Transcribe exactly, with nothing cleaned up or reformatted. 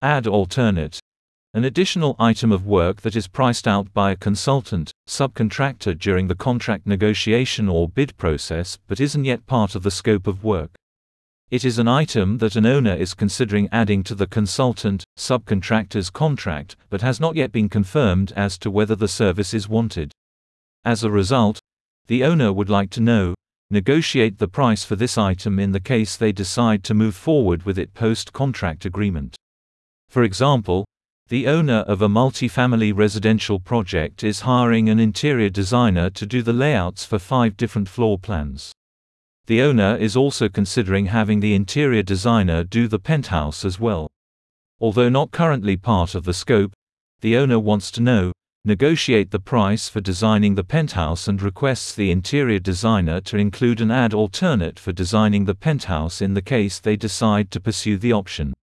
Add alternate. An additional item of work that is priced out by a consultant, subcontractor during the contract negotiation or bid process but isn't yet part of the scope of work. It is an item that an owner is considering adding to the consultant, subcontractor's contract, but has not yet been confirmed as to whether the service is wanted. As a result, the owner would like to know, negotiate the price for this item in the case they decide to move forward with it post-contract agreement. For example, the owner of a multi-family residential project is hiring an interior designer to do the layouts for five different floor plans. The owner is also considering having the interior designer do the penthouse as well. Although not currently part of the scope, the owner wants to know, negotiate the price for designing the penthouse and requests the interior designer to include an add alternate for designing the penthouse in the case they decide to pursue the option.